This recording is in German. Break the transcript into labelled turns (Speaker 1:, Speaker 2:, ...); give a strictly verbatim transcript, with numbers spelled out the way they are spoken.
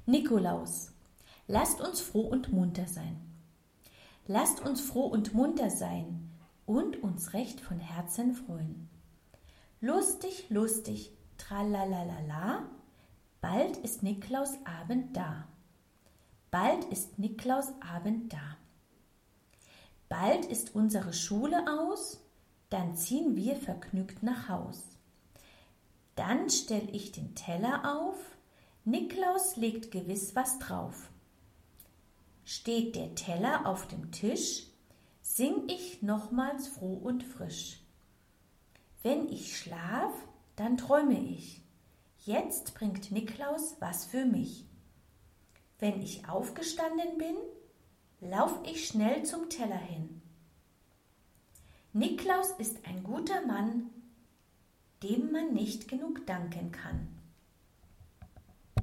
Speaker 1: Nikolaus, lasst uns froh und munter sein. Lasst uns froh und munter sein und uns recht von Herzen freuen. Lustig, lustig, tralalala, bald ist Niklausabend da. Bald ist Niklausabend da. Bald ist unsere Schule aus, dann ziehen wir vergnügt nach Haus. Dann stell ich den Teller auf, Niklaus legt gewiss was drauf. Steht der Teller auf dem Tisch, sing ich nochmals froh und frisch. Wenn ich schlaf, dann träume ich, jetzt bringt Niklaus was für mich. Wenn ich aufgestanden bin, lauf ich schnell zum Teller hin. Niklaus ist ein guter Mann, dem man nicht genug danken kann.